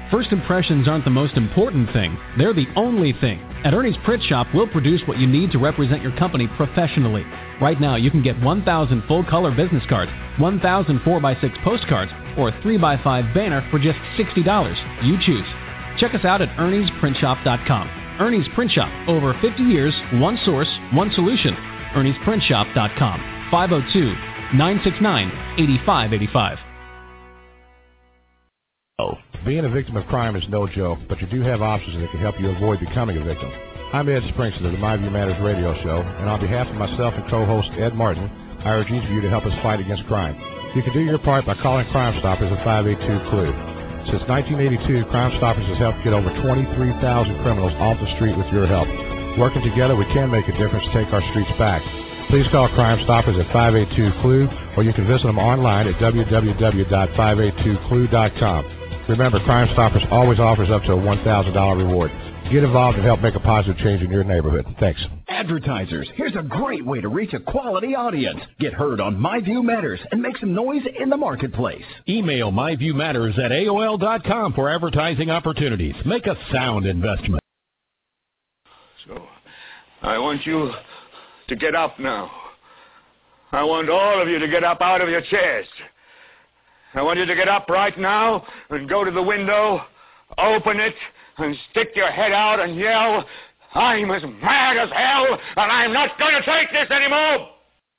First impressions aren't the most important thing. They're the only thing. At Ernie's Print Shop, we'll produce what you need to represent your company professionally. Right now, you can get 1,000 full-color business cards, 1,000 4x6 postcards, or a 3x5 banner for just $60. You choose. Check us out at Ernie'sPrintShop.com. Ernie's Print Shop. Over 50 years, one source, one solution. Ernie'sPrintShop.com. 502-969-8585. Being a victim of crime is no joke, but you do have options that can help you avoid becoming a victim. I'm Ed Springston of the My View Matters radio show, and on behalf of myself and co-host Ed Martin, I urge each of you to help us fight against crime. You can do your part by calling Crime Stoppers at 582-CLUE. Since 1982, Crime Stoppers has helped get over 23,000 criminals off the street with your help. Working together, we can make a difference to take our streets back. Please call Crime Stoppers at 582-CLUE, or you can visit them online at www.582clue.com. Remember, Crime Stoppers always offers up to a $1,000 reward. Get involved and help make a positive change in your neighborhood. Thanks. Advertisers, here's a great way to reach a quality audience. Get heard on My View Matters and make some noise in the marketplace. Email myviewmatters@aol.com for advertising opportunities. Make a sound investment. So, I want you to get up now. I want all of you to get up out of your chairs. I want you to get up right now and go to the window, open it, and stick your head out and yell, "I'm as mad as hell, and I'm not going to take this anymore!"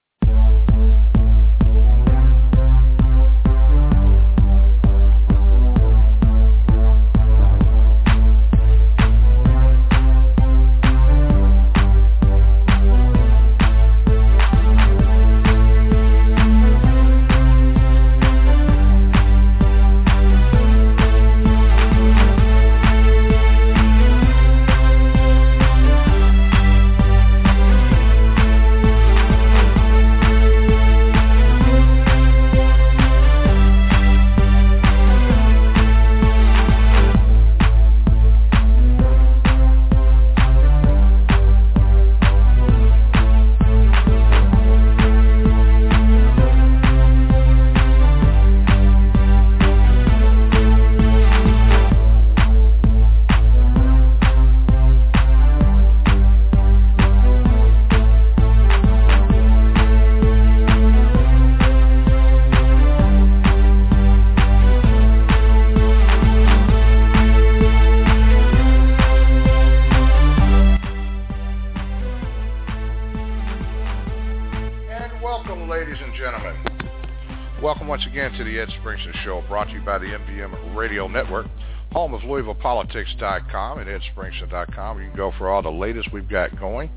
To the Ed Springston Show, brought to you by the MVM Radio Network, home of LouisvillePolitics.com and EdSpringston.com. You can go for all the latest we've got going.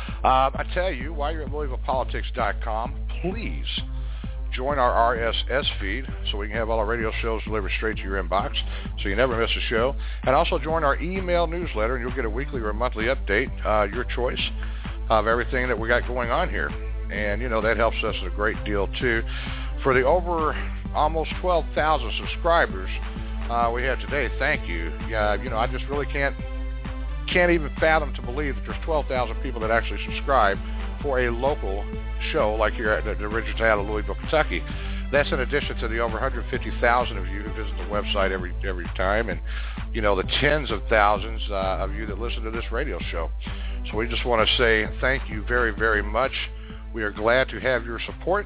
I tell you, while you're at LouisvillePolitics.com, please join our RSS feed so we can have all our radio shows delivered straight to your inbox so you never miss a show. And also join our email newsletter, and you'll get a weekly or a monthly update, your choice, of everything that we got going on here. And, you know, that helps us a great deal, too. For the over almost 12,000 subscribers we have today, thank you. You know, I just really can't even fathom to believe that there's 12,000 people that actually subscribe for a local show like here at the original town of Louisville, Kentucky. That's in addition to the over 150,000 of you who visit the website every time, and, you know, the tens of thousands of you that listen to this radio show. So we just want to say thank you very, very much. We are glad to have your support.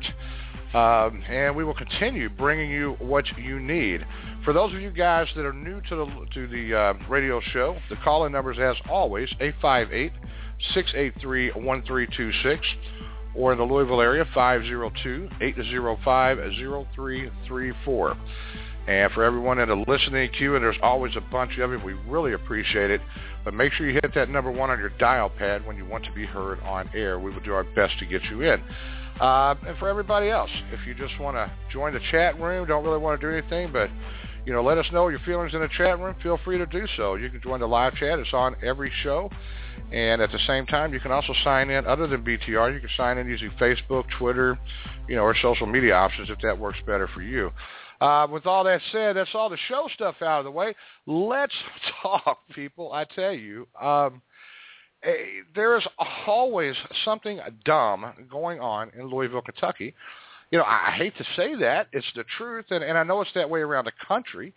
And we will continue bringing you what you need. For those of you guys that are new to the radio show, the call-in number is, as always, 858-683-1326, or in the Louisville area, 502-805-0334. And for everyone in the listening queue, and there's always a bunch of you, we really appreciate it. But make sure you hit that number 1 on your dial pad when you want to be heard on air. We will do our best to get you in. And for everybody else, if you just want to join the chat room, don't really want to do anything, but, you know, let us know your feelings in the chat room, feel free to do so. You can join the live chat. It's on every show. And at the same time, you can also sign in, other than BTR, you can sign in using Facebook, Twitter, you know, or social media options if that works better for you. With all that said, that's all the show stuff out of the way. Let's talk, people. I tell you, there is always something dumb going on in Louisville, Kentucky. You know, I hate to say that. It's the truth, and I know it's that way around the country.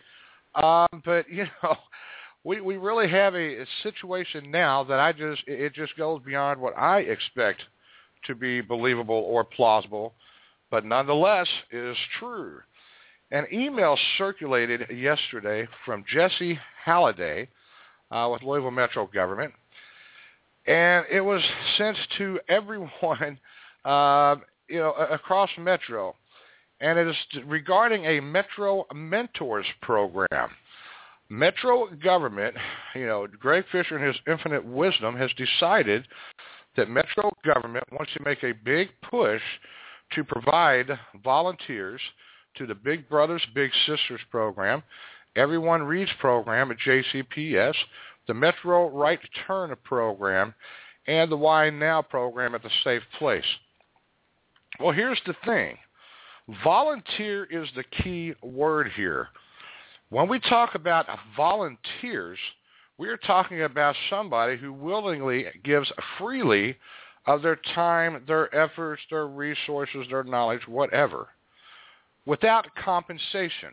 But, we really have a situation now that it just goes beyond what I expect to be believable or plausible, but nonetheless is true. An email circulated yesterday from Jesse Halliday with Louisville Metro government, and it was sent to everyone, across Metro, and it is regarding a Metro Mentors program. Metro government, Greg Fisher in his infinite wisdom has decided that Metro government wants to make a big push to provide volunteers to the Big Brothers Big Sisters program, Everyone Reads program at JCPS, the Metro Right Turn program, and the Why Now program at the Safe Place. Well, here's the thing. Volunteer is the key word here. When we talk about volunteers, we are talking about somebody who willingly gives freely of their time, their efforts, their resources, their knowledge, whatever, without compensation.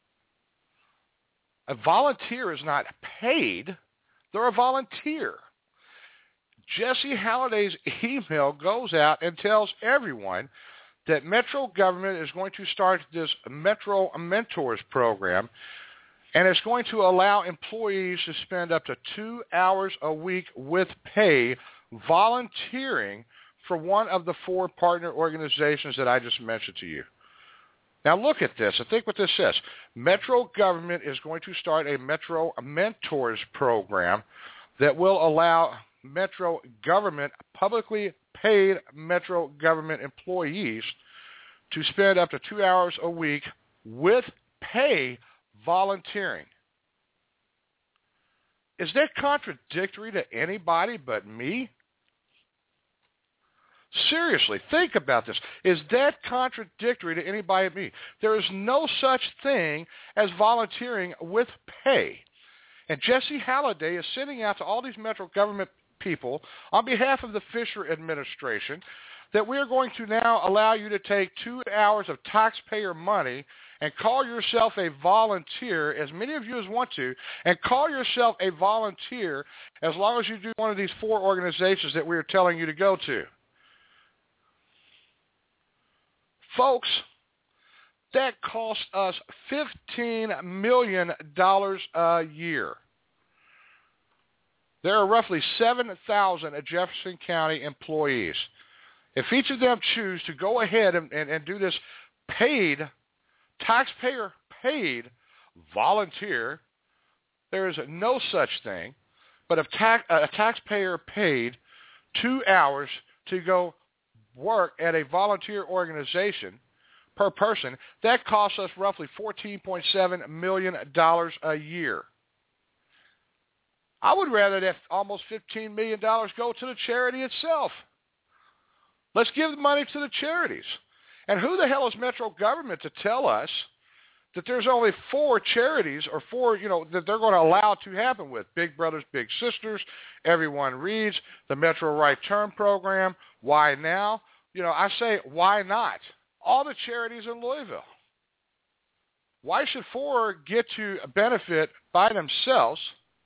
A volunteer is not paid. They're a volunteer. Jesse Halliday's email goes out and tells everyone that Metro government is going to start this Metro Mentors program, and it's going to allow employees to spend up to 2 hours a week with pay volunteering for one of the 4 partner organizations that I just mentioned to you. Now look at this and think what this says. Metro government is going to start a Metro Mentors program that will allow Metro government, publicly paid Metro government employees to spend up to 2 hours a week with pay volunteering. Is that contradictory to anybody but me? Seriously, think about this. Is that contradictory to anybody but me? There is no such thing as volunteering with pay. And Jesse Halliday is sending out to all these Metro government people on behalf of the Fisher administration that we are going to now allow you to take 2 hours of taxpayer money and call yourself a volunteer, as many of you as want to, and call yourself a volunteer as long as you do one of these 4 organizations that we are telling you to go to. Folks, that costs us $15 million a year. There are roughly 7,000 Jefferson County employees. If each of them choose to go ahead and do this paid, taxpayer-paid volunteer, there is no such thing but a taxpayer-paid 2 hours to go work at a volunteer organization per person. That costs us roughly $14.7 million a year. I would rather that almost $15 million go to the charity itself. Let's give the money to the charities. And who the hell is Metro government to tell us that there's only 4 charities or 4, that they're going to allow to happen with? Big Brothers, Big Sisters, Everyone Reads, the Metro Right Turn program. Why now? I say, why not? All the charities in Louisville. Why should 4 get to benefit by themselves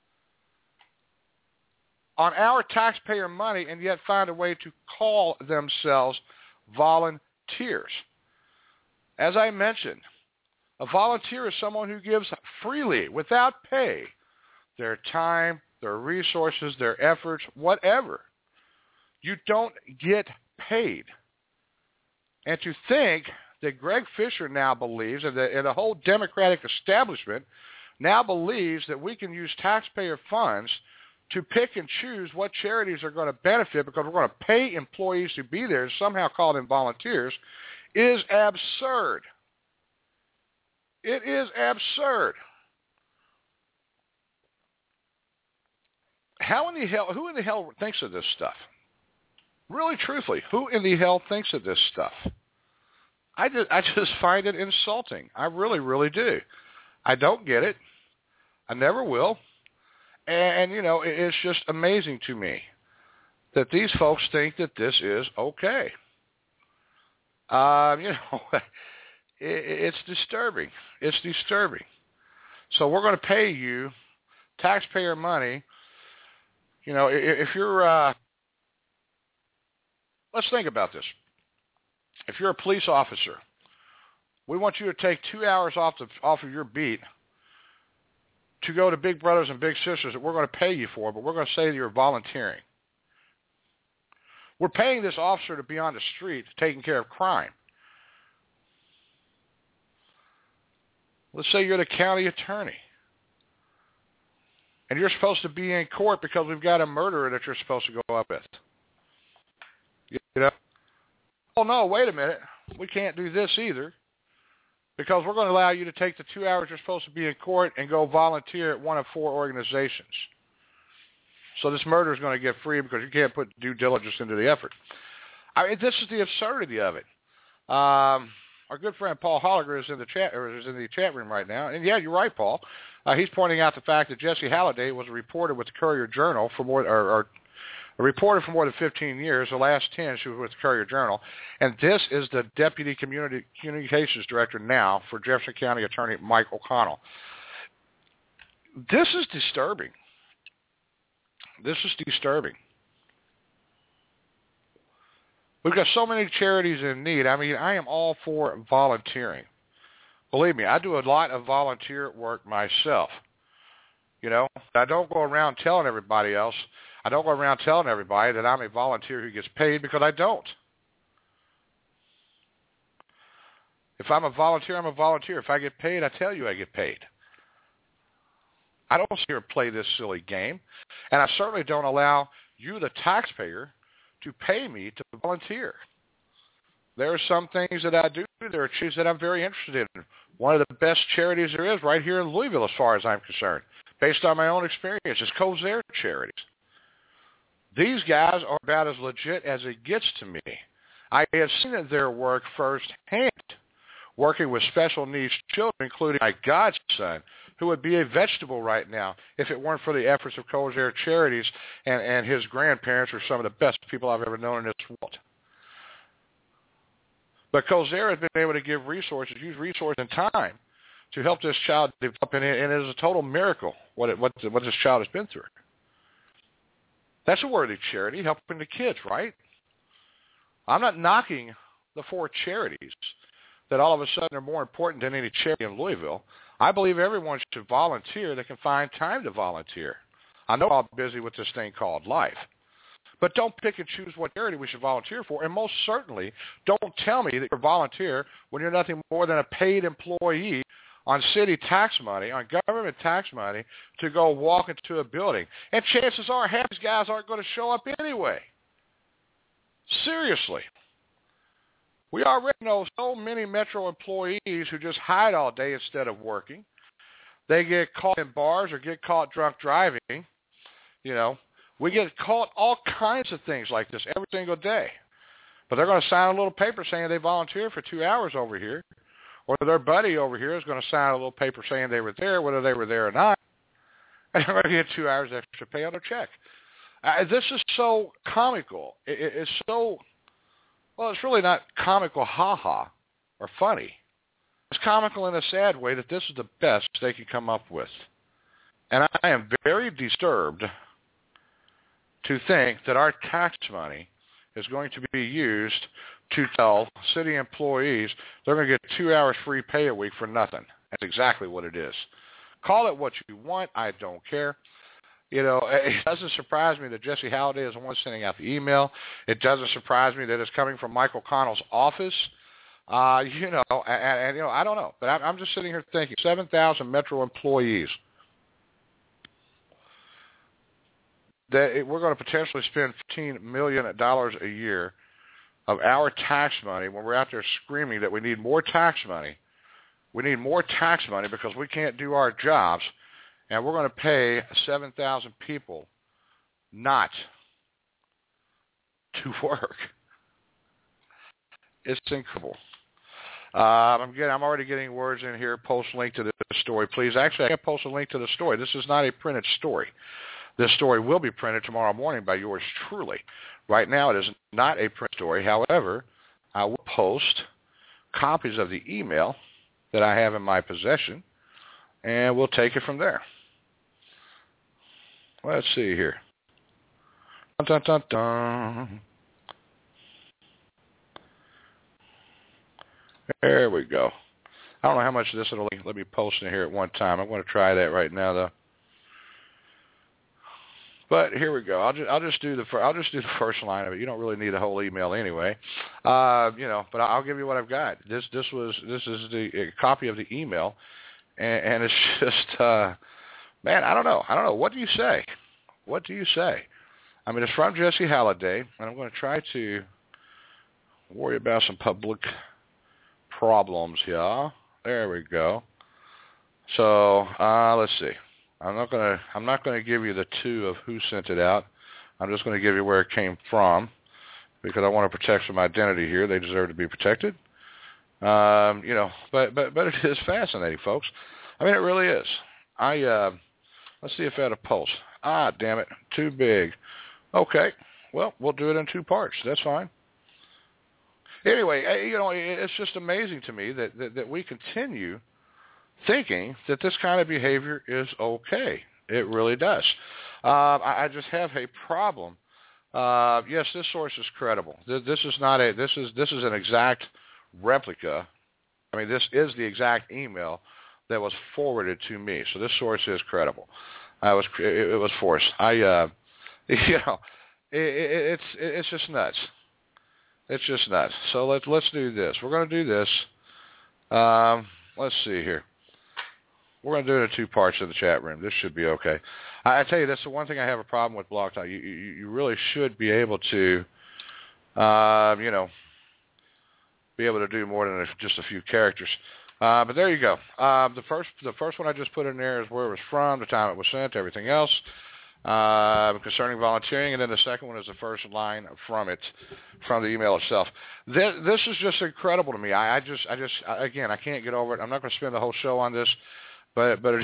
on our taxpayer money and yet find a way to call themselves volunteers? As I mentioned, a volunteer is someone who gives freely, without pay, their time, their resources, their efforts, whatever. You don't get paid. And to think that Greg Fisher now believes, and the whole Democratic establishment now believes that we can use taxpayer funds to pick and choose what charities are going to benefit because we're going to pay employees to be there and somehow call them volunteers, is absurd. It is absurd. Who in the hell thinks of this stuff? Really, truthfully, who in the hell thinks of this stuff? I just find it insulting. I really, really do. I don't get it. I never will. And it's just amazing to me that these folks think that this is okay. It's disturbing. It's disturbing. So we're going to pay you taxpayer money. You know, if you're, let's think about this. If you're a police officer, we want you to take 2 hours off of your beat to go to Big Brothers and Big Sisters that we're going to pay you for, but we're going to say that you're volunteering. We're paying this officer to be on the street taking care of crime. Let's say you're the county attorney, and you're supposed to be in court because we've got a murderer that you're supposed to go up with. You know? Oh, no, wait a minute. We can't do this either because we're going to allow you to take the 2 hours you're supposed to be in court and go volunteer at one of 4 organizations. So this murder is going to get free because you can't put due diligence into the effort. I mean, this is the absurdity of it. Our good friend Paul Holliger is in the chat room right now, and yeah, you're right, Paul. He's pointing out the fact that Jesse Halliday was a reporter with the Courier-Journal for a reporter for more than 15 years. The last 10, she was with the Courier-Journal, and this is the deputy communications director now for Jefferson County Attorney Mike O'Connell. This is disturbing. This is disturbing. We've got so many charities in need. I mean, I am all for volunteering. Believe me, I do a lot of volunteer work myself. You know, I don't go around telling everybody else. I don't go around telling everybody that I'm a volunteer who gets paid because I don't. If I'm a volunteer, I'm a volunteer. If I get paid, I tell you I get paid. I don't sit here and play this silly game, and I certainly don't allow you, the taxpayer, to pay me to volunteer. There are some things that I do. There are charities that I'm very interested in. One of the best charities there is right here in Louisville, as far as I'm concerned, based on my own experience, is Kosare Charities. These guys are about as legit as it gets to me. I have seen their work firsthand, working with special needs children, including my godson, who would be a vegetable right now if it weren't for the efforts of Kosare Charities and his grandparents are some of the best people I've ever known in this world. But Kosare has been able to give resources, use resources and time to help this child develop, and it is a total miracle what this child has been through. That's a worthy charity, helping the kids, right? I'm not knocking the 4 charities that all of a sudden are more important than any charity in Louisville. I believe everyone should volunteer that can find time to volunteer. I know I'm busy with this thing called life. But don't pick and choose what charity we should volunteer for, and most certainly don't tell me that you're a volunteer when you're nothing more than a paid employee on city tax money, on government tax money, to go walk into a building. And chances are half these guys aren't going to show up anyway. Seriously. We already know so many Metro employees who just hide all day instead of working. They get caught in bars or get caught drunk driving. You know, we get caught all kinds of things like this every single day. But they're going to sign a little paper saying they volunteered for 2 hours over here. Or their buddy over here is going to sign a little paper saying they were there, whether they were there or not. And they're going to get 2 hours extra pay on their check. This is so comical. It's so... Well, it's really not comical ha-ha or funny. It's comical in a sad way that this is the best they can come up with. And I am very disturbed to think that our tax money is going to be used to tell city employees they're going to get 2 hours free pay a week for nothing. That's exactly what it is. Call it what you want. I don't care. You know, it doesn't surprise me that Jesse Halliday is the one sending out the email. It doesn't surprise me that it's coming from Mike O'Connell's office. You know, and you know, I don't know. But I'm just sitting here thinking, 7,000 Metro employees. That we're going to potentially spend $15 million a year of our tax money when we're out there screaming that we need more tax money. We need more tax money because we can't do our jobs. And we're going to pay 7,000 people not to work. It's incredible. I'm already getting words in here. Post link to this story, please. Actually, I can't post a link to the story. This is not a printed story. This story will be printed tomorrow morning by yours truly. Right now, it is not a print story. However, I will post copies of the email that I have in my possession and we'll take it from there. Let's see here. Dun, dun, dun. There we go. I don't know how much this will let me post in here at one time. I'm going to try that right now, though. But here we go. I'll just do the first line of it. You don't really need a whole email anyway, But I'll give you what I've got. This is a copy of the email, and it's just man. I don't know. What do you say? What do you say? I mean, it's from Jesse Halliday, and I'm going to try to worry about some public problems here. There we go. So let's see. I'm not gonna give you the two of who sent it out. I'm just going to give you where it came from because I want to protect some identity here. They deserve to be protected. But it is fascinating, folks. I mean, it really is. Let's see if I had a pulse. Damn it, too big. Okay, well, we'll do it in two parts. That's fine. Anyway, it's just amazing to me that we continue thinking that this kind of behavior is okay. It really does. I just have a problem. Yes, this source is credible. This is not this is an exact replica. I mean, this is the exact email that was forwarded to me. So this source is credible. It was forced. It's just nuts. It's just nuts. So let's do this. We're going to do this. Let's see here. We're going to do it in two parts in the chat room. This should be okay. I tell you, that's the one thing I have a problem with Blog Talk. You really should be able to, be able to do more than just a few characters. But there you go. The first one I just put in there is where it was from, the time it was sent, everything else concerning volunteering, and then the second one is the first line from the email itself. This is just incredible to me. I can't get over it. I'm not going to spend the whole show on this. But it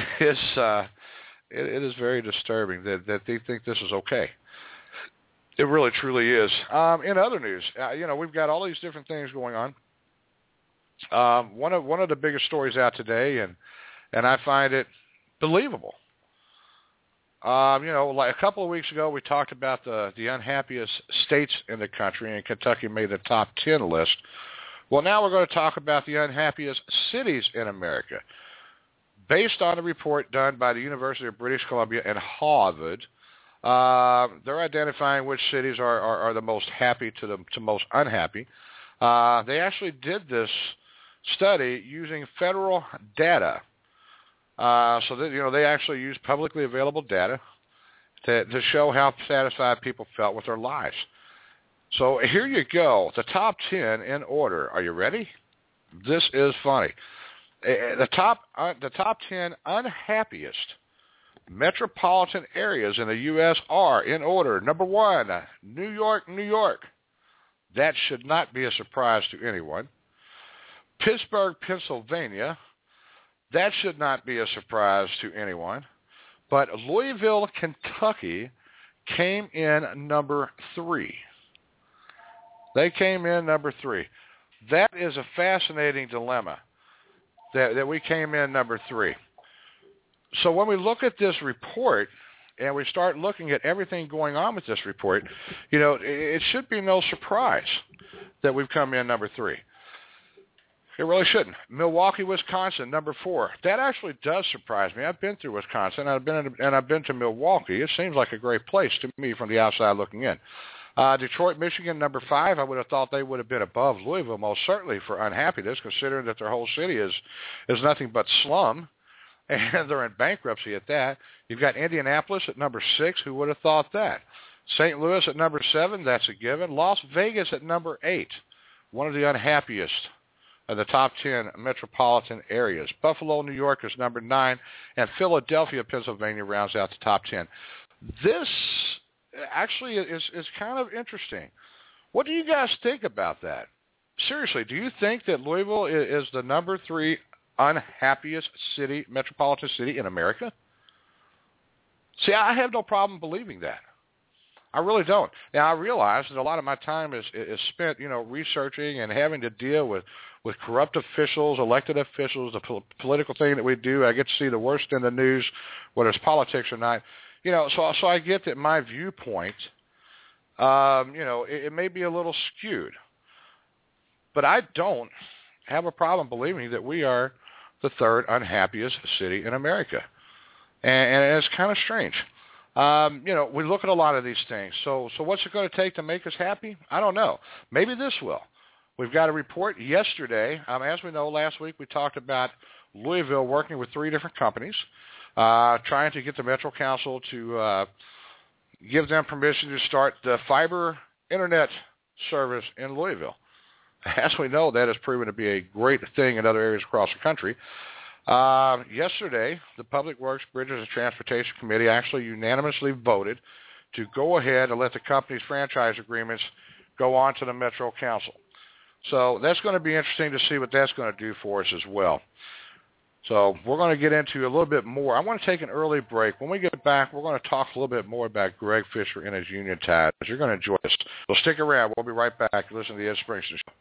is very disturbing that they think this is okay. It really truly is. In other news, we've got all these different things going on. One of the biggest stories out today, and I find it believable. Like a couple of weeks ago, we talked about the unhappiest states in the country, and Kentucky made the top 10 list. Well, now we're going to talk about the unhappiest cities in America. Based on a report done by the University of British Columbia and Harvard, they're identifying which cities are the most happy to most unhappy. They actually did this study using federal data. So that, they actually used publicly available data to show how satisfied people felt with their lives. So here you go, the top 10 in order. Are you ready? This is funny. The top 10 unhappiest metropolitan areas in the U.S. are, in order, number 1, New York, New York. That should not be a surprise to anyone. Pittsburgh, Pennsylvania. That should not be a surprise to anyone. But Louisville, Kentucky came in number 3. They came in number 3. That is a fascinating dilemma. That we came in number 3. So when we look at this report and we start looking at everything going on with this report, it should be no surprise that we've come in number 3. It really shouldn't. Milwaukee, Wisconsin, number 4. That actually does surprise me. I've been through Wisconsin. I've been to Milwaukee. It seems like a great place to me from the outside looking in. Detroit, Michigan, number 5. I would have thought they would have been above Louisville, most certainly for unhappiness, considering that their whole city is nothing but slum, and they're in bankruptcy at that. You've got Indianapolis at number 6. Who would have thought that? St. Louis at number 7. That's a given. Las Vegas at number 8. One of the unhappiest of the top 10 metropolitan areas. Buffalo, New York is number 9, and Philadelphia, Pennsylvania rounds out the top 10. This actually is kind of interesting. What do you guys think about that? Seriously, do you think that Louisville is the number 3 unhappiest metropolitan city in America? See, I have no problem believing that. I really don't. Now, I realize that a lot of my time is spent, researching and having to deal with corrupt officials, elected officials, the political thing that we do. I get to see the worst in the news, whether it's politics or not. So I get that my viewpoint, it may be a little skewed. But I don't have a problem believing that we are the third unhappiest city in America. And it's kind of strange. We look at a lot of these things. So what's it going to take to make us happy? I don't know. Maybe this will. We've got a report yesterday. As we know, last week we talked about Louisville working with 3 different companies, trying to get the Metro Council to give them permission to start the fiber internet service in Louisville. As we know, that has proven to be a great thing in other areas across the country. Yesterday, the Public Works, Bridges, and Transportation Committee actually unanimously voted to go ahead and let the company's franchise agreements go on to the Metro Council. So that's going to be interesting to see what that's going to do for us as well. So we're going to get into a little bit more. I want to take an early break. When we get back, we're going to talk a little bit more about Greg Fisher and his union ties. You're going to enjoy this. So stick around. We'll be right back. Listen to the Ed Springston Show.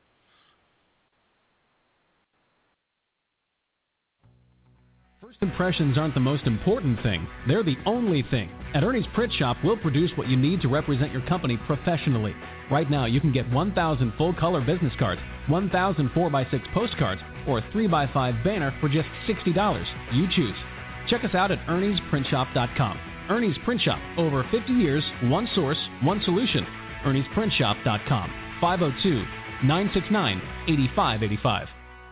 First impressions aren't the most important thing. They're the only thing. At Ernie's Print Shop, we'll produce what you need to represent your company professionally. Right now, you can get 1,000 full-color business cards, 1,000 4x6 postcards, or a 3x5 banner for just $60. You choose. Check us out at Ernie'sPrintShop.com. Ernie's Print Shop. Over 50 years, one source, one solution. Ernie'sPrintShop.com. 502-969-8585.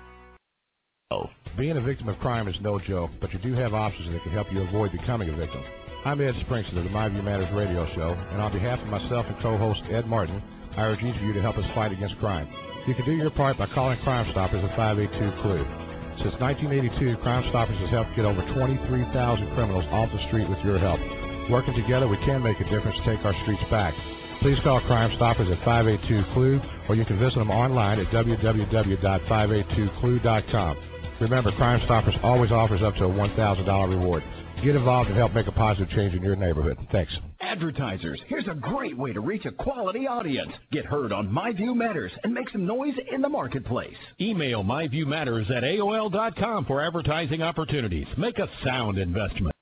Being a victim of crime is no joke, but you do have options that can help you avoid becoming a victim. I'm Ed Springston of the My View Matters radio show, and on behalf of myself and co-host Ed Martin, I urge each of you to help us fight against crime. You can do your part by calling Crime Stoppers at 582-CLUE. Since 1982, Crime Stoppers has helped get over 23,000 criminals off the street with your help. Working together, we can make a difference to take our streets back. Please call Crime Stoppers at 582-CLUE, or you can visit them online at www.582clue.com. Remember, Crime Stoppers always offers up to a $1,000 reward. Get involved and help make a positive change in your neighborhood. Thanks. Advertisers, here's a great way to reach a quality audience. Get heard on My View Matters and make some noise in the marketplace. Email myviewmatters@aol.com for advertising opportunities. Make a sound investment.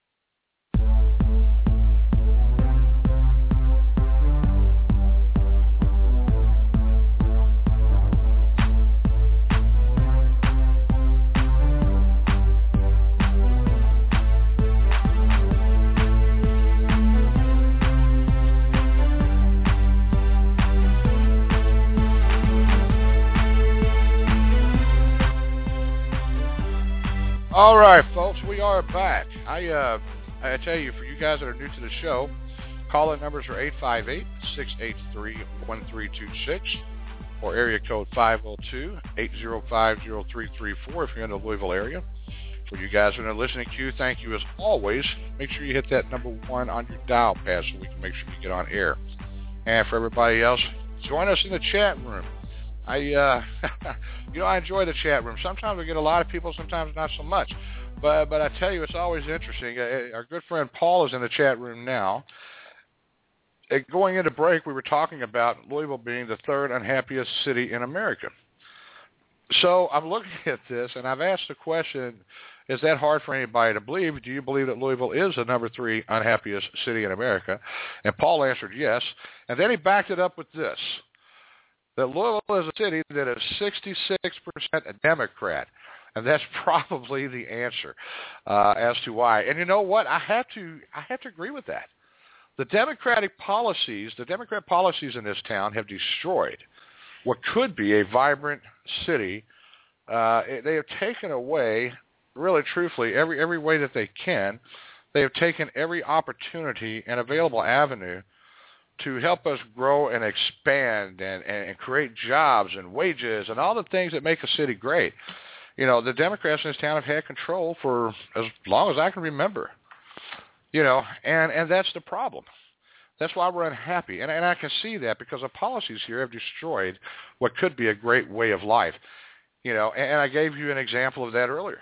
All right, folks, we are back. I tell you, for you guys that are new to the show, call-in numbers are 858-683-1326 or area code 502-805-0334 if you're in the Louisville area. For you guys who are in the listening queue, thank you as always. Make sure you hit that number 1 on your dial pad so we can make sure you get on air. And for everybody else, join us in the chat room. I enjoy the chat room. Sometimes we get a lot of people, sometimes not so much. But I tell you, it's always interesting. Our good friend Paul is in the chat room now. Going into break, we were talking about Louisville being the third unhappiest city in America. So I'm looking at this, and I've asked the question, is that hard for anybody to believe? Do you believe that Louisville is the number 3 unhappiest city in America? And Paul answered yes. And then he backed it up with this, that Louisville is a city that is 66% a Democrat. And that's probably the answer as to why. And you know what? I have to agree with that. The Democrat policies in this town have destroyed what could be a vibrant city. They have taken away, really truthfully, every way that they can. They have taken every opportunity and available avenue to help us grow and expand and create jobs and wages and all the things that make a city great. You know, the Democrats in this town have had control for as long as I can remember. You know, and that's the problem. That's why we're unhappy. And I can see that because the policies here have destroyed what could be a great way of life. You know, and I gave you an example of that earlier.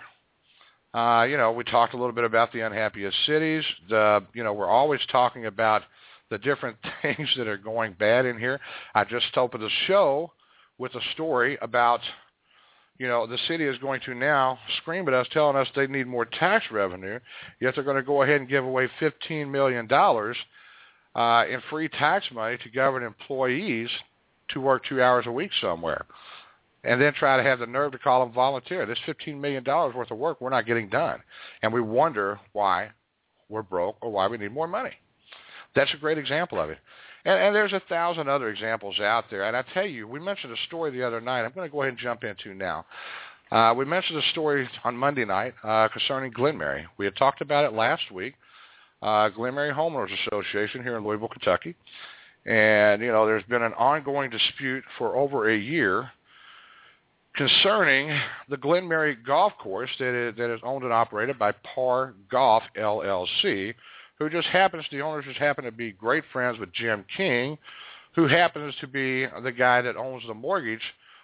You know, we talked a little bit about the unhappiest cities. We're always talking about the different things that are going bad in here. I just opened the show with a story about, the city is going to now scream at us, telling us they need more tax revenue, yet they're going to go ahead and give away $15 million in free tax money to government employees to work 2 hours a week somewhere, and then try to have the nerve to call them volunteer. This $15 million worth of work we're not getting done, and we wonder why we're broke or why we need more money. That's a great example of it. And there's 1,000 other examples out there. And I tell you, we mentioned a story the other night I'm going to go ahead and jump into now. We mentioned a story on Monday night concerning Glenmary. We had talked about it last week, Glenmary Homeowners Association here in Louisville, Kentucky. And, there's been an ongoing dispute for over a year concerning the Glenmary Golf Course that is owned and operated by Par Golf, LLC, who the owners just happen to be great friends with Jim King, who happens to be the guy that holds the mortgage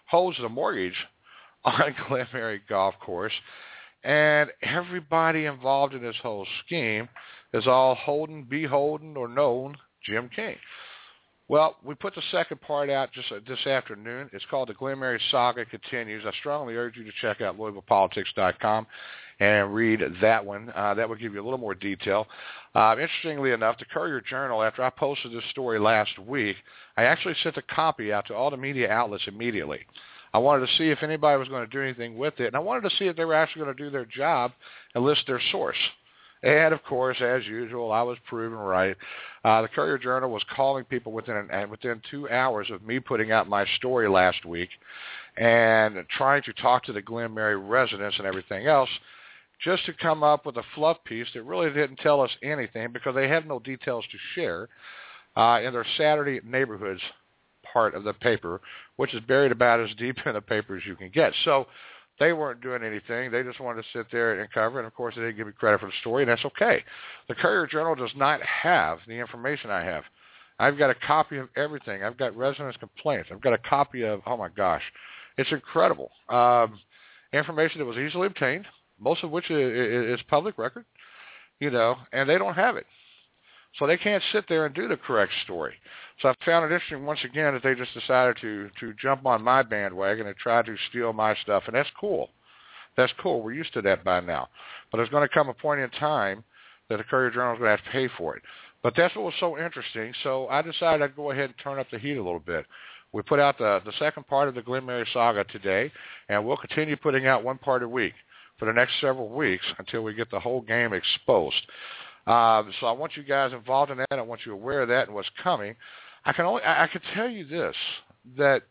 on Glenmary Golf Course. And everybody involved in this whole scheme is all beholden or known Jim King. Well, we put the second part out just this afternoon. It's called The Glenmary Saga Continues. I strongly urge you to check out LouisvillePolitics.com and read that one. That will give you a little more detail. Interestingly enough, the Courier-Journal, after I posted this story last week, I actually sent a copy out to all the media outlets immediately. I wanted to see if anybody was going to do anything with it, and I wanted to see if they were actually going to do their job and list their source. And, of course, as usual, I was proven right. The Courier-Journal was calling people within 2 hours of me putting out my story last week and trying to talk to the Glenmary residents and everything else just to come up with a fluff piece that really didn't tell us anything because they have no details to share in their Saturday Neighborhoods part of the paper, which is buried about as deep in the paper as you can get. So they weren't doing anything. They just wanted to sit there and cover it. And, of course, they didn't give me credit for the story, and that's okay. The Courier-Journal does not have the information I have. I've got a copy of everything. I've got residents' complaints. I've got a copy of, oh, my gosh, it's incredible. Information that was easily obtained, most of which is public record, and they don't have it. So they can't sit there and do the correct story. So I found it interesting once again that they just decided to jump on my bandwagon and try to steal my stuff, and that's cool. That's cool. We're used to that by now. But there's going to come a point in time that the Courier-Journal is going to have to pay for it. But that's what was so interesting, so I decided I'd go ahead and turn up the heat a little bit. We put out the second part of the Glenmary Saga today, and we'll continue putting out one part a week for the next several weeks until we get the whole game exposed. So I want you guys involved in that. I want you aware of that and what's coming. I can tell you this, that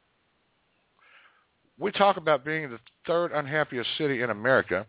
we talk about being the third unhappiest city in America.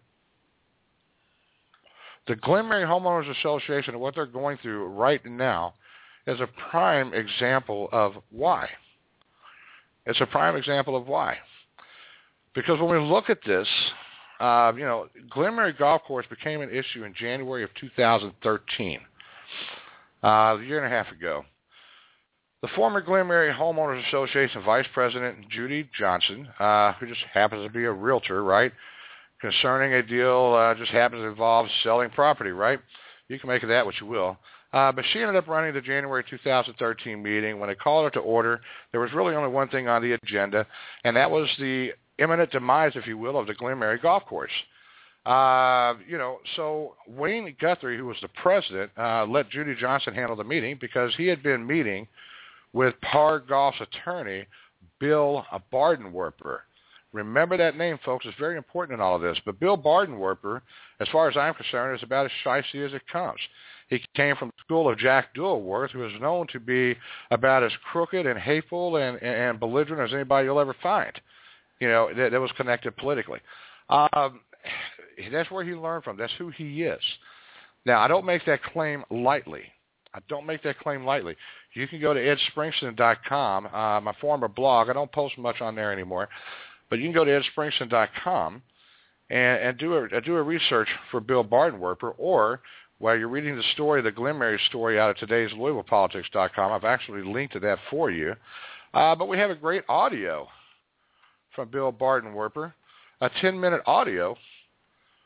The Glenmary Homeowners Association and what they're going through right now is a prime example of why. It's a prime example of why. Because when we look at this, Glenmary Golf Course became an issue in January of 2013, a year and a half ago. The former Glenmary Homeowners Association Vice President, Judy Johnson, who just happens to be a realtor, right, concerning a deal just happens to involve selling property, right? You can make of that what you will. But she ended up running the January 2013 meeting. When they called her to order, there was really only one thing on the agenda, and that was the imminent demise, if you will, of the Glenmary Golf Course. So Wayne Guthrie, who was the president, let Judy Johnson handle the meeting because he had been meeting with Par Golf's attorney, Bill Bardenwerper. Remember that name, folks. It's very important in all of this. But Bill Bardenwerper, as far as I'm concerned, is about as shicey as it comes. He came from the school of Jack Dewelworth, who is known to be about as crooked and hateful and belligerent as anybody you'll ever find, that was connected politically. That's where he learned from. That's who he is. Now, I don't make that claim lightly. You can go to edspringston.com, my former blog. I don't post much on there anymore. But you can go to edspringston.com and do a research for Bill Bardenwerper, or while you're reading the story, the Glenmary story out of today's LouisvillePolitics.com, I've actually linked to that for you. But we have a great audio from Bill Bardenwerper, a 10-minute audio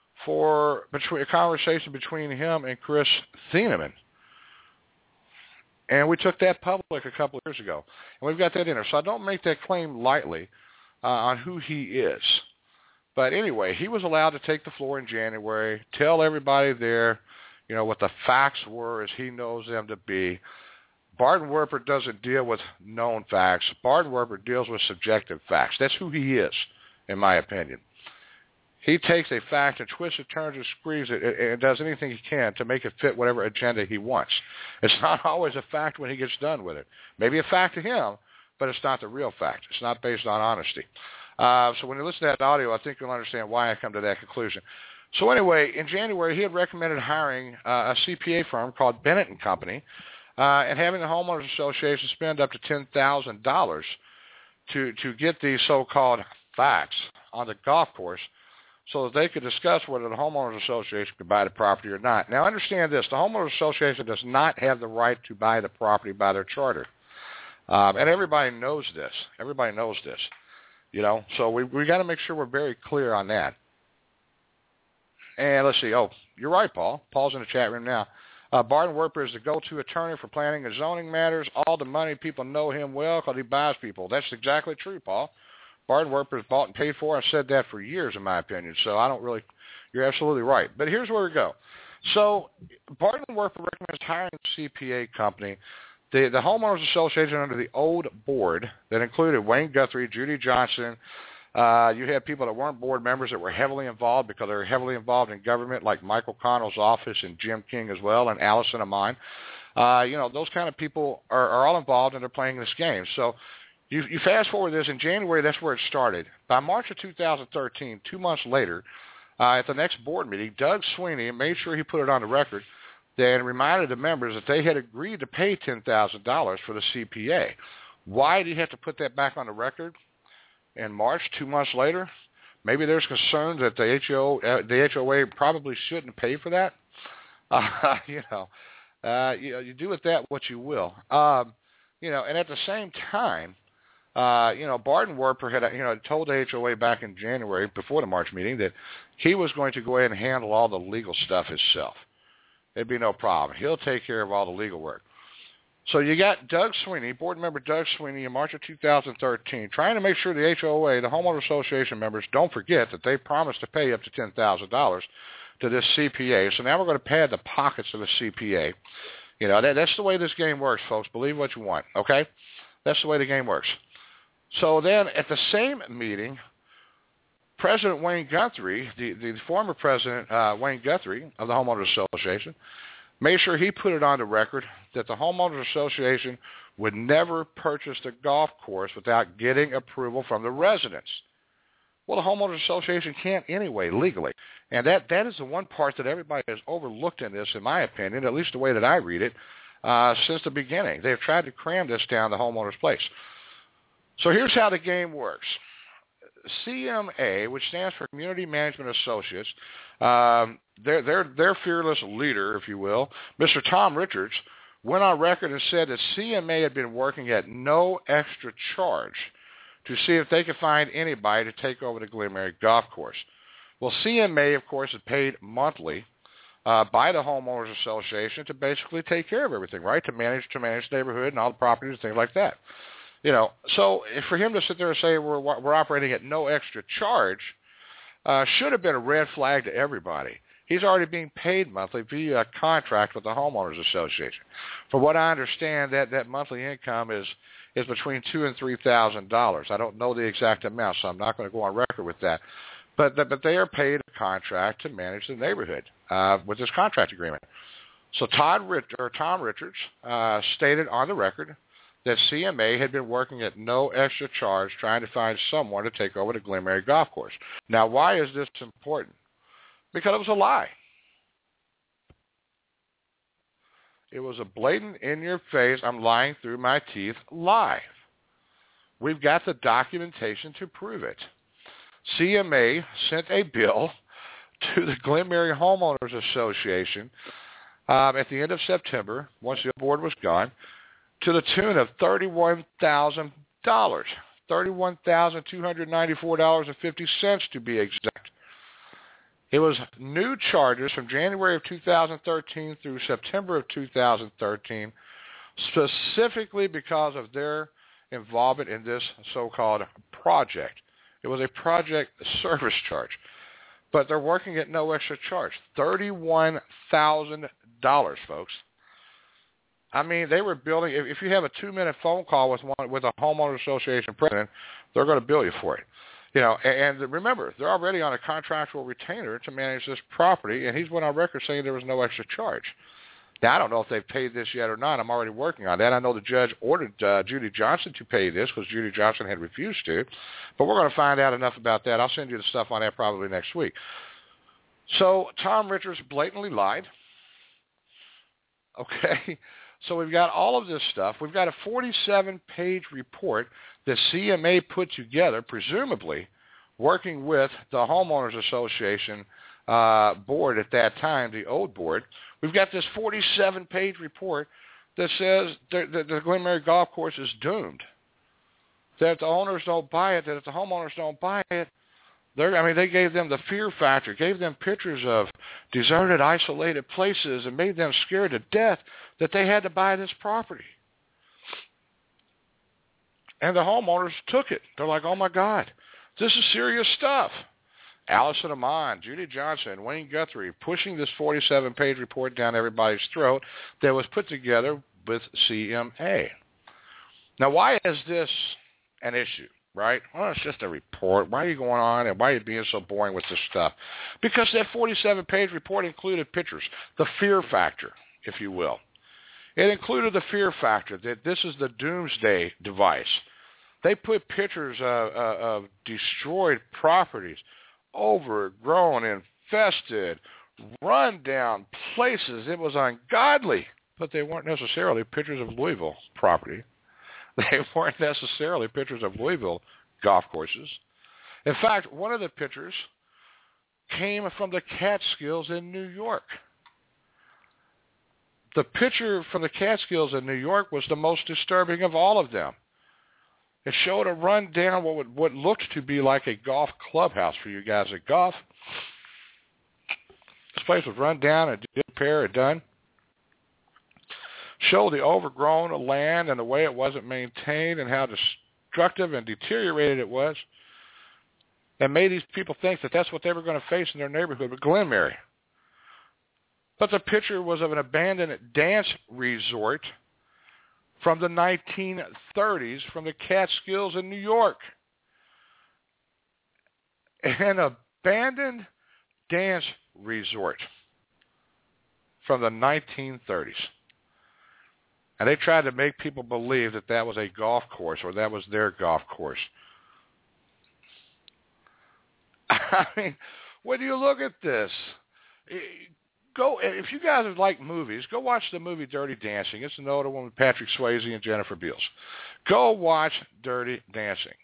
for a conversation between him and Chris Thieneman. And we took that public a couple of years ago. And we've got that in there. So I don't make that claim lightly on who he is. But anyway, he was allowed to take the floor in January, tell everybody there, what the facts were as he knows them to be. Barton Werper doesn't deal with known facts. Barton Werper deals with subjective facts. That's who he is, in my opinion. He takes a fact and twists it, turns it, squeezes it, and does anything he can to make it fit whatever agenda he wants. It's not always a fact when he gets done with it. Maybe a fact to him, but it's not the real fact. It's not based on honesty. So when you listen to that audio, I think you'll understand why I come to that conclusion. So anyway, in January, he had recommended hiring a CPA firm called Bennett & Company and having the Homeowners Association spend up to $10,000 to get these so-called facts on the golf course so that they could discuss whether the Homeowners Association could buy the property or not. Now, understand this. The Homeowners Association does not have the right to buy the property by their charter. And everybody knows this. Everybody knows this. So we got to make sure we're very clear on that. And let's see. Oh, you're right, Paul. Paul's in the chat room now. Barton Werper is the go-to attorney for planning and zoning matters. All the money, people know him well because he buys people. That's exactly true, Paul. Barton Werper is bought and paid for. I've said that for years, in my opinion. So you're absolutely right. But here's where we go. So Barton Werper recommends hiring a CPA company. The Homeowners Association under the old board that included Wayne Guthrie, Judy Johnson. You had people that weren't board members that were heavily involved because they were heavily involved in government, like Michael Connell's office and Jim King as well, and Allison Amine. Those kind of people are all involved and they're playing this game. So you fast forward this in January, that's where it started. By March of 2013, 2 months later, at the next board meeting, Doug Sweeney made sure he put it on the record and reminded the members that they had agreed to pay $10,000 for the CPA. Why did he have to put that back on the record in March, 2 months later? Maybe there's concern that the HOA probably shouldn't pay for that. You do with that what you will. And at the same time, Barton Werper had told the HOA back in January before the March meeting that he was going to go ahead and handle all the legal stuff himself. It'd be no problem. He'll take care of all the legal work. So you got Doug Sweeney, board member Doug Sweeney, in March of 2013, trying to make sure the HOA, the Homeowner Association members, don't forget that they promised to pay up to $10,000 to this CPA. So now we're going to pad the pockets of the CPA. That's the way this game works, folks. Believe what you want, okay? That's the way the game works. So then at the same meeting, President Wayne Guthrie, the former president, Wayne Guthrie of the Homeowners Association, made sure he put it on the record that the Homeowners Association would never purchase the golf course without getting approval from the residents. Well, the Homeowners Association can't anyway, legally. And that is the one part that everybody has overlooked in this, in my opinion, at least the way that I read it, since the beginning. They've tried to cram this down the homeowner's place. So here's how the game works. CMA, which stands for Community Management Associates, their fearless leader, if you will, Mr. Tom Richards, went on record and said that CMA had been working at no extra charge to see if they could find anybody to take over the Glenmary Golf Course. Well, CMA, of course, is paid monthly by the Homeowners Association to basically take care of everything, right? To manage the neighborhood and all the properties and things like that. So for him to sit there and say we're operating at no extra charge should have been a red flag to everybody. He's already being paid monthly via contract with the Homeowners Association. From what I understand, that monthly income is between $2,000 and $3,000. I don't know the exact amount, so I'm not going to go on record with that. But they are paid a contract to manage the neighborhood with this contract agreement. So Tom Richards stated on the record that CMA had been working at no extra charge trying to find someone to take over the Glenmary Golf Course. Now, why is this important? Because it was a lie. It was a blatant, in-your-face, I'm lying through my teeth lie. We've got the documentation to prove it. CMA sent a bill to the Glenmary Homeowners Association at the end of September, once the board was gone, to the tune of $31,000, $31,294.50 to be exact. It was new charges from January of 2013 through September of 2013 specifically because of their involvement in this so-called project. It was a project service charge. But they're working at no extra charge. $31,000, folks. I mean, they were building, if you have a 2-minute phone call with a homeowner association president, they're going to bill you for it. You know, and remember, they're already on a contractual retainer to manage this property, and he's went on record saying there was no extra charge. Now, I don't know if they've paid this yet or not. I'm already working on that. I know the judge ordered Judy Johnson to pay this because Judy Johnson had refused to, but we're going to find out enough about that. I'll send you the stuff on that probably next week. So Tom Richards blatantly lied. Okay, so we've got all of this stuff. We've got a 47-page report that CMA put together, presumably working with the Homeowners Association board at that time, the old board. We've got this 47-page report that says that the Glen Mary Golf Course is doomed, that if the owners don't buy it, that if the homeowners don't buy it, they gave them the fear factor, gave them pictures of deserted, isolated places, and made them scared to death that they had to buy this property. And the homeowners took it. They're like, oh, my God, this is serious stuff. Allison Amon, Judy Johnson, Wayne Guthrie pushing this 47-page report down everybody's throat that was put together with CMA. Now, why is this an issue, right? Well, it's just a report. Why are you going on and why are you being so boring with this stuff? Because that 47-page report included pictures, the fear factor, if you will. It included the fear factor that this is the doomsday device. They put pictures of destroyed properties, overgrown, infested, run-down places. It was ungodly, but they weren't necessarily pictures of Louisville property. They weren't necessarily pictures of Louisville golf courses. In fact, one of the pictures came from the Catskills in New York. The picture from the Catskills in New York was the most disturbing of all of them. It showed a run-down, what looked to be like a golf clubhouse for you guys at golf. This place was run down and did repair and done. Showed the overgrown land and the way it wasn't maintained and how destructive and deteriorated it was. And made these people think that that's what they were going to face in their neighborhood with Glen Mary. But the picture was of an abandoned dance resort from the 1930s from the Catskills in New York. An abandoned dance resort from the 1930s. And they tried to make people believe that that was a golf course or that was their golf course. I mean, when you look at this, if you guys like movies, go watch the movie Dirty Dancing. It's an older one with Patrick Swayze and Jennifer Beals. Go watch Dirty Dancing.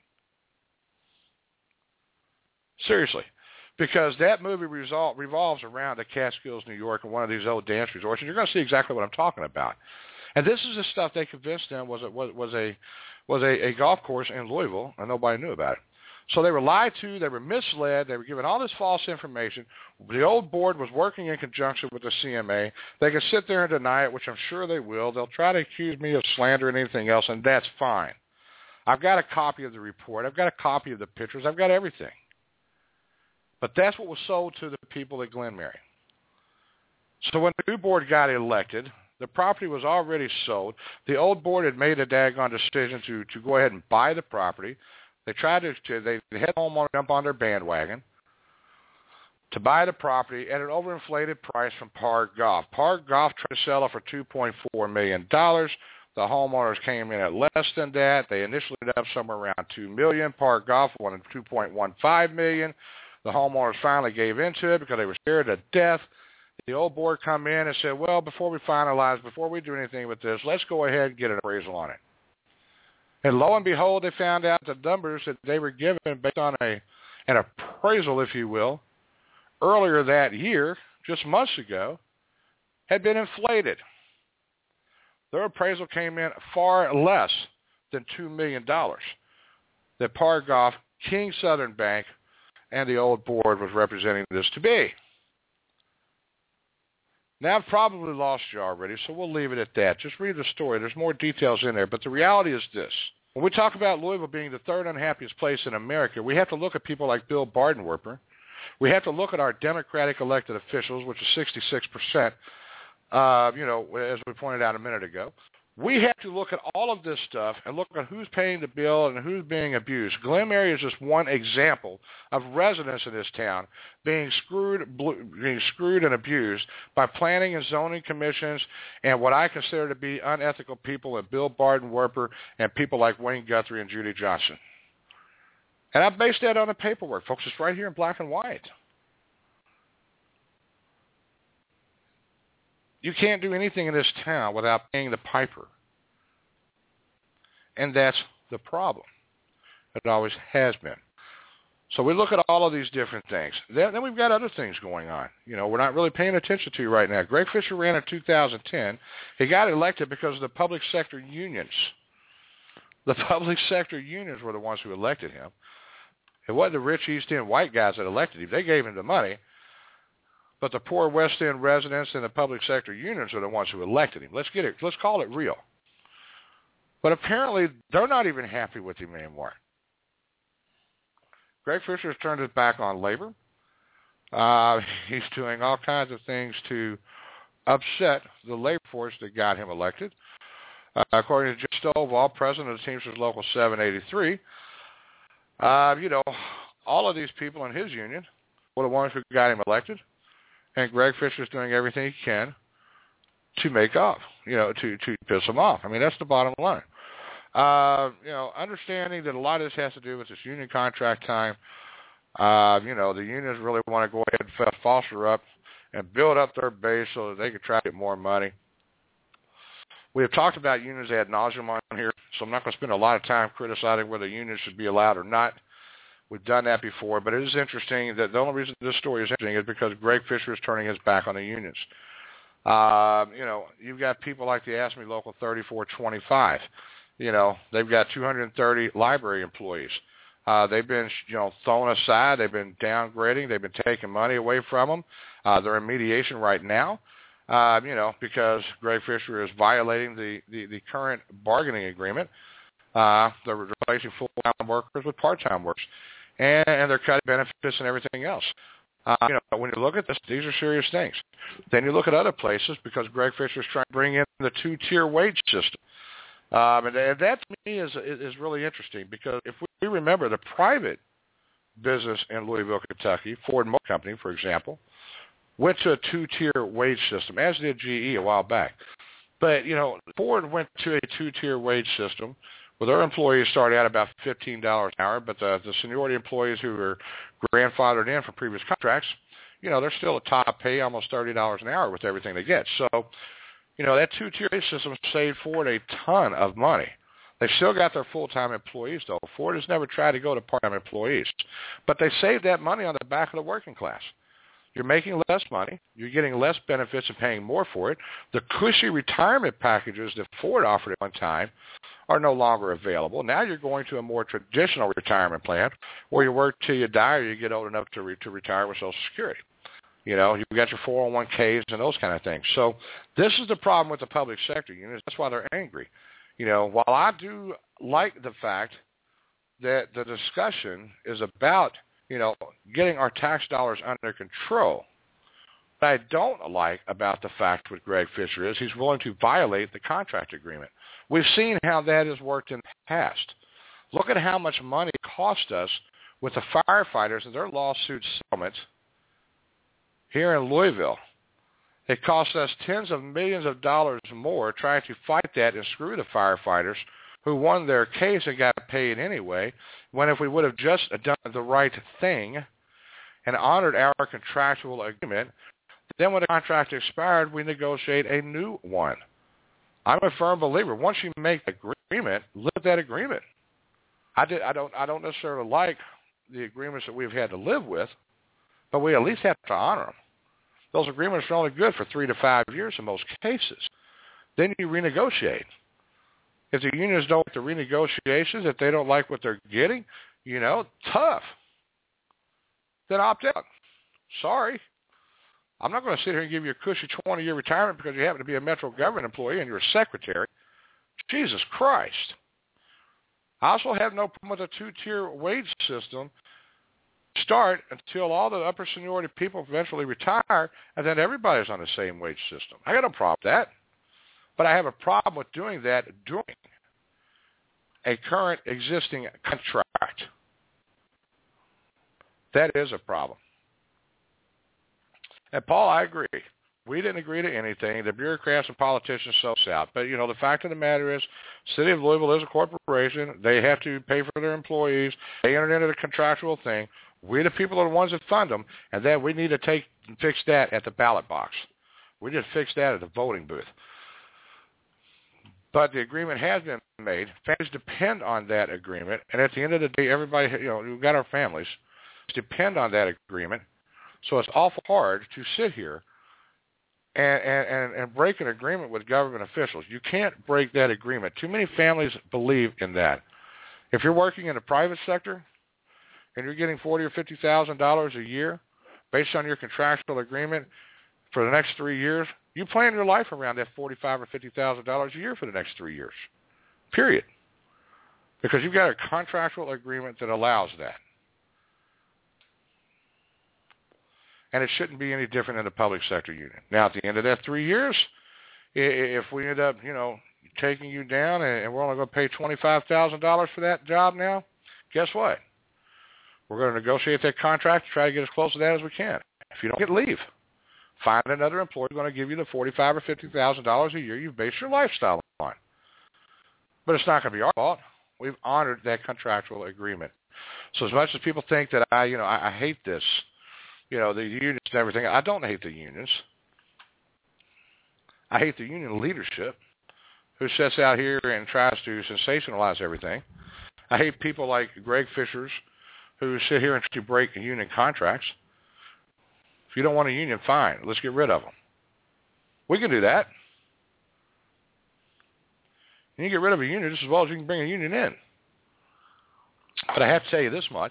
Seriously. Because that movie revolves around the Catskills, New York, and one of these old dance resorts, and you're going to see exactly what I'm talking about. And this is the stuff they convinced them was a golf course in Louisville, and nobody knew about it. So they were lied to, they were misled, they were given all this false information. The old board was working in conjunction with the CMA. They can sit there and deny it, which I'm sure they will. They'll try to accuse me of slander and anything else, and that's fine. I've got a copy of the report. I've got a copy of the pictures. I've got everything. But that's what was sold to the people at Glen Mary. So when the new board got elected, the property was already sold. The old board had made a daggone decision to go ahead and buy the property. They tried they had homeowners jump on their bandwagon to buy the property at an overinflated price from Par Golf. Par Golf tried to sell it for $2.4 million. The homeowners came in at less than that. They initially ended up somewhere around $2 million. Par Golf wanted $2.15 million. The homeowners finally gave into it because they were scared to death. The old board come in and said, well, before we do anything with this, let's go ahead and get an appraisal on it. And lo and behold, they found out the numbers that they were given based on an appraisal, if you will, earlier that year, just months ago, had been inflated. Their appraisal came in far less than $2 million that Par Golf, King Southern Bank, and the old board was representing this to be. Now, I've probably lost you already, so we'll leave it at that. Just read the story. There's more details in there. But the reality is this. When we talk about Louisville being the third unhappiest place in America, we have to look at people like Bill Bardenwerper. We have to look at our Democratic elected officials, which is 66%, as we pointed out a minute ago. We have to look at all of this stuff and look at who's paying the bill and who's being abused. Glen Mary is just one example of residents in this town being screwed and abused by planning and zoning commissions and what I consider to be unethical people and Bill Bardenwerper and people like Wayne Guthrie and Judy Johnson. And I based that on the paperwork, folks. It's right here in black and white. You can't do anything in this town without paying the piper. And that's the problem. It always has been. So we look at all of these different things. Then we've got other things going on. We're not really paying attention to right now. Greg Fisher ran in 2010. He got elected because of the public sector unions. The public sector unions were the ones who elected him. It wasn't the rich East End white guys that elected him. They gave him the money. But the poor West End residents and the public sector unions are the ones who elected him. Let's call it real. But apparently, they're not even happy with him anymore. Greg Fisher has turned his back on labor. He's doing all kinds of things to upset the labor force that got him elected. According to Jim Stovall, president of the Teamsters Local 783, all of these people in his union were the ones who got him elected. And Greg Fisher's doing everything he can to make off, to piss him off. I mean, that's the bottom line. Understanding that a lot of this has to do with this union contract time. The unions really want to go ahead and foster up and build up their base so that they can try to get more money. We have talked about unions ad nauseum on here, so I'm not going to spend a lot of time criticizing whether unions should be allowed or not. We've done that before, but it is interesting that the only reason this story is interesting is because Greg Fisher is turning his back on the unions. You've got people like the AFSCME Local 3425. They've got 230 library employees. They've been, thrown aside. They've been downgrading. They've been taking money away from them. They're in mediation right now, because Greg Fisher is violating the current bargaining agreement. They're replacing full-time workers with part-time workers. And they're cutting benefits and everything else. When you look at this, these are serious things. Then you look at other places because Greg Fisher is trying to bring in the two-tier wage system. And that, to me, is really interesting because if we remember the private business in Louisville, Kentucky, Ford Motor Company, for example, went to a two-tier wage system, as did GE a while back. But, Ford went to a two-tier wage system. Well, their employees started out about $15 an hour, but the seniority employees who were grandfathered in from previous contracts, they're still at top pay, almost $30 an hour with everything they get. So, that two-tier system saved Ford a ton of money. They still got their full-time employees, though. Ford has never tried to go to part-time employees. But they saved that money on the back of the working class. You're making less money. You're getting less benefits and paying more for it. The cushy retirement packages that Ford offered at one time are no longer available. Now you're going to a more traditional retirement plan where you work till you die or you get old enough to retire with Social Security. You've got your 401ks and those kind of things. So this is the problem with the public sector unions. That's why they're angry. While I do like the fact that the discussion is about getting our tax dollars under control. What I don't like about the fact with Greg Fisher is he's willing to violate the contract agreement. We've seen how that has worked in the past. Look at how much money it cost us with the firefighters and their lawsuit settlement here in Louisville. It cost us tens of millions of dollars more trying to fight that and screw the firefighters who won their case and got paid anyway, when if we would have just done the right thing and honored our contractual agreement, then when the contract expired, we negotiate a new one. I'm a firm believer. Once you make the agreement, live that agreement. I don't necessarily like the agreements that we've had to live with, but we at least have to honor them. Those agreements are only good for 3 to 5 years in most cases. Then you renegotiate. If the unions don't like the renegotiations, if they don't like what they're getting, tough. Then opt out. Sorry. I'm not going to sit here and give you a cushy 20-year retirement because you happen to be a Metro government employee and you're a secretary. Jesus Christ. I also have no problem with a two-tier wage system start until all the upper seniority people eventually retire, and then everybody's on the same wage system. I got no problem with that. But I have a problem with doing that during a current existing contract. That is a problem. And Paul, I agree. We didn't agree to anything. The bureaucrats and politicians sold us out. But, the fact of the matter is, City of Louisville is a corporation. They have to pay for their employees. They entered into the contractual thing. We, the people, are the ones that fund them, and then we need to take and fix that at the ballot box. We need to fix that at the voting booth. But the agreement has been made. Families depend on that agreement, and at the end of the day, everybody, we've got our families, depend on that agreement. So it's awful hard to sit here and break an agreement with government officials. You can't break that agreement. Too many families believe in that. If you're working in the private sector and you're getting $40,000 or $50,000 a year based on your contractual agreement for the next 3 years, you plan your life around that $45,000 or $50,000 a year for the next 3 years, period, because you've got a contractual agreement that allows that. And it shouldn't be any different in the public sector union. Now, at the end of that 3 years, if we end up, taking you down and we're only going to pay $25,000 for that job now, guess what? We're going to negotiate that contract to try to get as close to that as we can. If you don't get leave, find another employer who's going to give you the $45,000 or $50,000 a year you've based your lifestyle on. But it's not going to be our fault. We've honored that contractual agreement. So as much as people think that I hate this, the unions and everything, I don't hate the unions. I hate the union leadership who sits out here and tries to sensationalize everything. I hate people like Greg Fishers who sit here and to break union contracts. If you don't want a union, fine. Let's get rid of them. We can do that. You can get rid of a union just as well as you can bring a union in. But I have to tell you this much.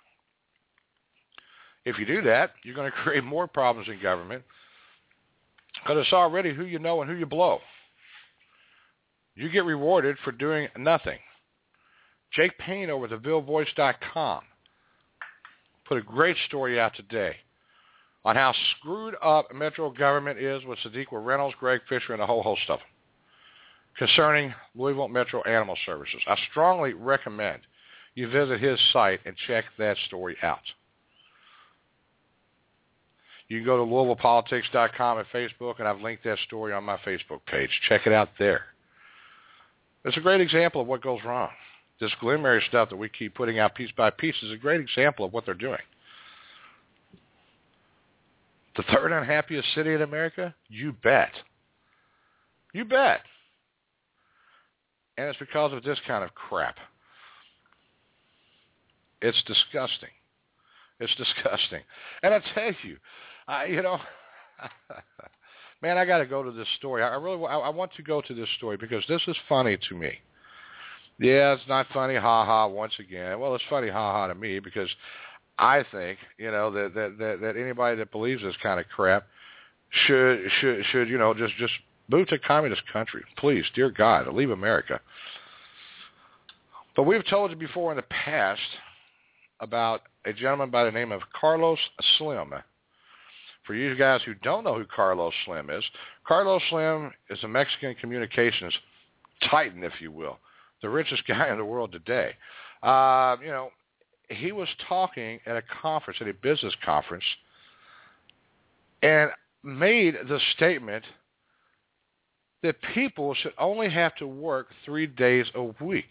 If you do that, you're going to create more problems in government because it's already who you know and who you blow. You get rewarded for doing nothing. Jake Payne over at TheVilleVoice.com put a great story out today on how screwed up Metro government is with Sadiqa Reynolds, Greg Fisher, and a whole host of them concerning Louisville Metro Animal Services. I strongly recommend you visit his site and check that story out. You can go to LouisvillePolitics.com and Facebook, and I've linked that story on my Facebook page. Check it out there. It's a great example of what goes wrong. This Glen Mary stuff that we keep putting out piece by piece is a great example of what they're doing. The third unhappiest city in America? You bet. You bet. And it's because of this kind of crap. It's disgusting. It's disgusting. And I tell you, man, I got to go to this story. I want to go to this story because this is funny to me. Yeah, it's not funny, ha-ha, once again. Well, it's funny, ha-ha, to me because I think, that anybody that believes this kind of crap should just move to a communist country. Please, dear God, leave America. But we've told you before in the past about a gentleman by the name of Carlos Slim. For you guys who don't know who Carlos Slim is a Mexican communications titan, if you will, the richest guy in the world today. He was talking at a conference, at a business conference, and made the statement that people should only have to work 3 days a week.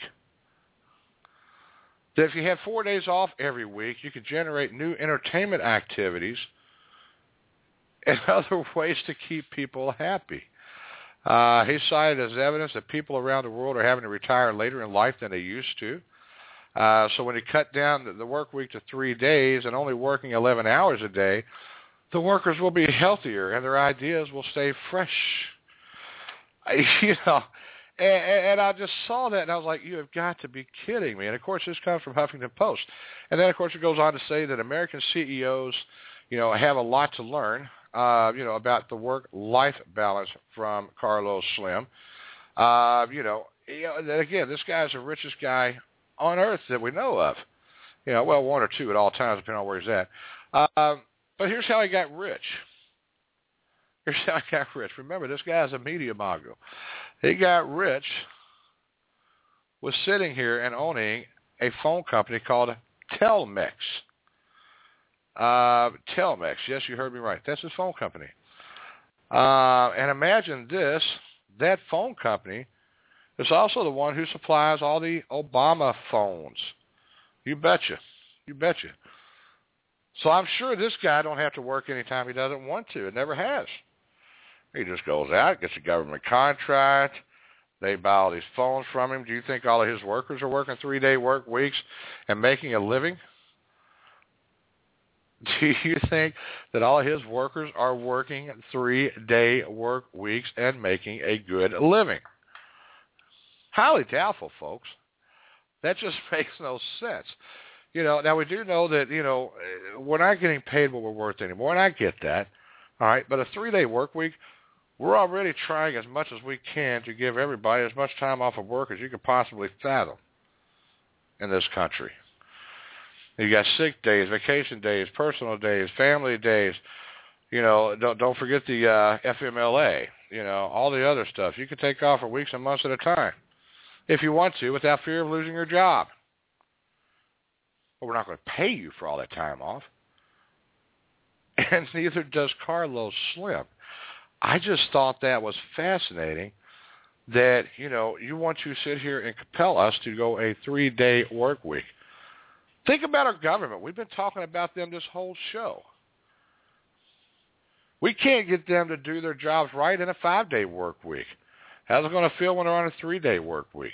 That if you had 4 days off every week, you could generate new entertainment activities and other ways to keep people happy. He cited as evidence that people around the world are having to retire later in life than they used to. So when you cut down the work week to 3 days and only working 11 hours a day, the workers will be healthier and their ideas will stay fresh. And I just saw that, and I was like, you have got to be kidding me. And, of course, this comes from Huffington Post. And then, of course, it goes on to say that American CEOs, have a lot to learn about the work-life balance from Carlos Slim. Again, this guy's the richest guy on earth that we know of. Well, one or two at all times, depending on where he's at. But here's how he got rich. Remember, this guy's a media mogul. He got rich with sitting here and owning a phone company called Telmex. Telmex, yes, you heard me right. That's his phone company. And imagine this, that phone company is also the one who supplies all the Obama phones. You betcha. So I'm sure this guy don't have to work anytime he doesn't want to. It never has. He just goes out, gets a government contract. They buy all these phones from him. Do you think all of his workers are working 3-day work weeks and making a living? Do you think that all of his workers are working 3-day work weeks and making a good living? Highly doubtful, folks. That just makes no sense. Now we do know that, we're not getting paid what we're worth anymore, and I get that. All right, but a 3-day work week, we're already trying as much as we can to give everybody as much time off of work as you could possibly fathom in this country. You got sick days, vacation days, personal days, family days. Don't forget the FMLA. All the other stuff. You can take off for weeks and months at a time if you want to, without fear of losing your job. But we're not going to pay you for all that time off. And neither does Carlos Slim. I just thought that was fascinating that, you want to sit here and compel us to go a 3-day work week. Think about our government. We've been talking about them this whole show. We can't get them to do their jobs right in a 5-day work week. How's it going to feel when they're on a 3-day work week?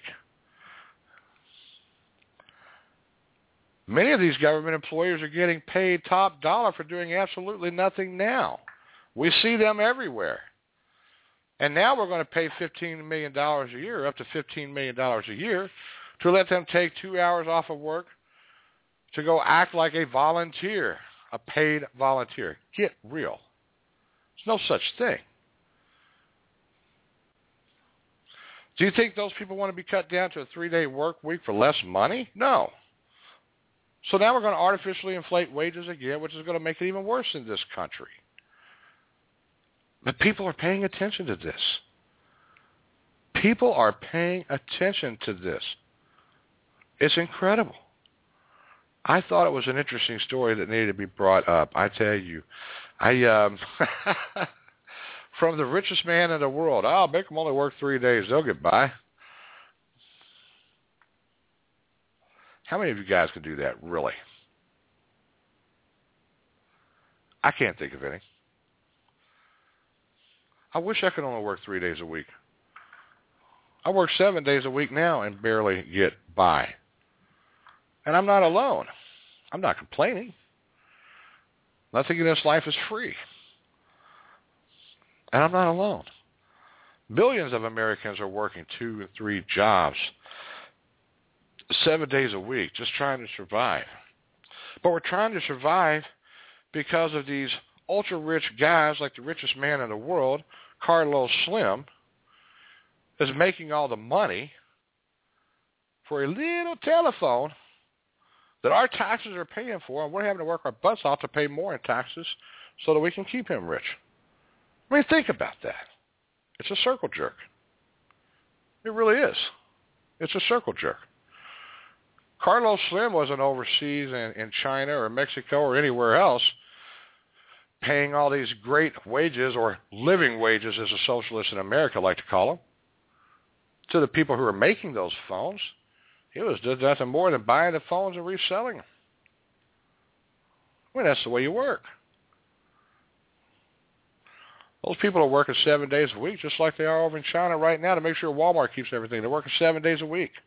Many of these government employers are getting paid top dollar for doing absolutely nothing now. We see them everywhere. And now we're going to pay $15 million a year, up to $15 million a year, to let them take 2 hours off of work to go act like a volunteer, a paid volunteer. Get real. There's no such thing. Do you think those people want to be cut down to a 3-day work week for less money? No. So now we're going to artificially inflate wages again, which is going to make it even worse in this country. But people are paying attention to this. People are paying attention to this. It's incredible. I thought it was an interesting story that needed to be brought up. I tell you, from the richest man in the world, I'll make them only work 3 days. They'll get by. How many of you guys can do that, really? I can't think of any. I wish I could only work 3 days a week. I work 7 days a week now and barely get by. And I'm not alone. I'm not complaining. Nothing in this life is free. And I'm not alone. Billions of Americans are working 2 and 3 jobs 7 days a week, just trying to survive. But we're trying to survive because of these ultra-rich guys like the richest man in the world, Carlos Slim, is making all the money for a little telephone that our taxes are paying for, and we're having to work our butts off to pay more in taxes so that we can keep him rich. I mean, think about that. It's a circle jerk. It really is. It's a circle jerk. Carlos Slim wasn't overseas in China or Mexico or anywhere else paying all these great wages, or living wages as the socialists in America like to call them, to the people who are making those phones. He was doing nothing more than buying the phones and reselling them. I mean, that's the way you work. Those people are working 7 days a week, just like they are over in China right now to make sure Walmart keeps everything. They're working 7 days a week.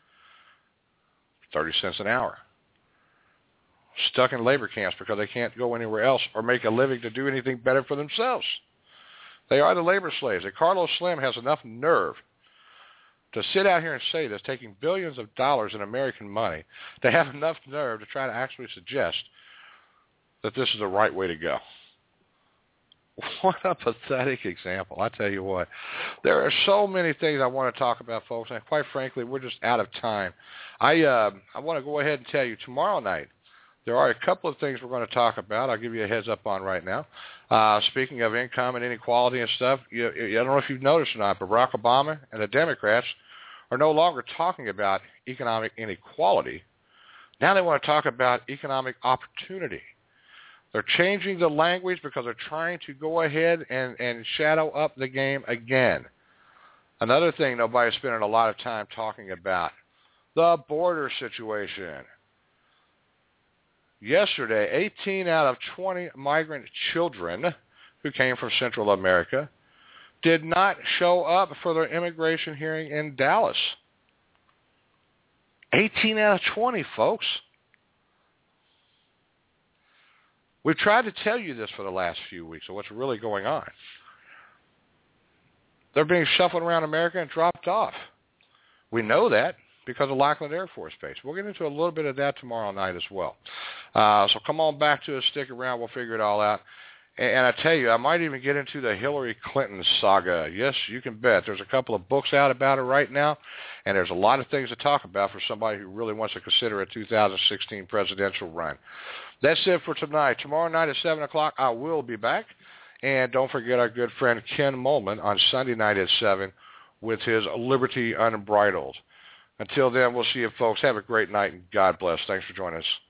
30 cents an hour. Stuck in labor camps because they can't go anywhere else or make a living to do anything better for themselves. They are the labor slaves. And Carlos Slim has enough nerve to sit out here and say this, taking billions of dollars in American money, to have enough nerve to try to actually suggest that this is the right way to go. What a pathetic example. I tell you what. There are so many things I want to talk about, folks, and quite frankly, we're just out of time. I want to go ahead and tell you, tomorrow night, there are a couple of things we're going to talk about. I'll give you a heads up on right now. Speaking of income and inequality and stuff, I don't know if you've noticed or not, but Barack Obama and the Democrats are no longer talking about economic inequality. Now they want to talk about economic opportunity. They're changing the language because they're trying to go ahead and shadow up the game again. Another thing nobody's spending a lot of time talking about, the border situation. Yesterday, 18 out of 20 migrant children who came from Central America did not show up for their immigration hearing in Dallas. 18 out of 20, folks. We've tried to tell you this for the last few weeks of what's really going on. They're being shuffled around America and dropped off. We know that because of Lackland Air Force Base. We'll get into a little bit of that tomorrow night as well. So come on back to us, stick around, we'll figure it all out. And I tell you, I might even get into the Hillary Clinton saga. Yes, you can bet. There's a couple of books out about it right now, and there's a lot of things to talk about for somebody who really wants to consider a 2016 presidential run. That's it for tonight. Tomorrow night at 7 o'clock, I will be back. And don't forget our good friend Ken Molman on Sunday night at 7 with his Liberty Unbridled. Until then, we'll see you folks. Have a great night, and God bless. Thanks for joining us.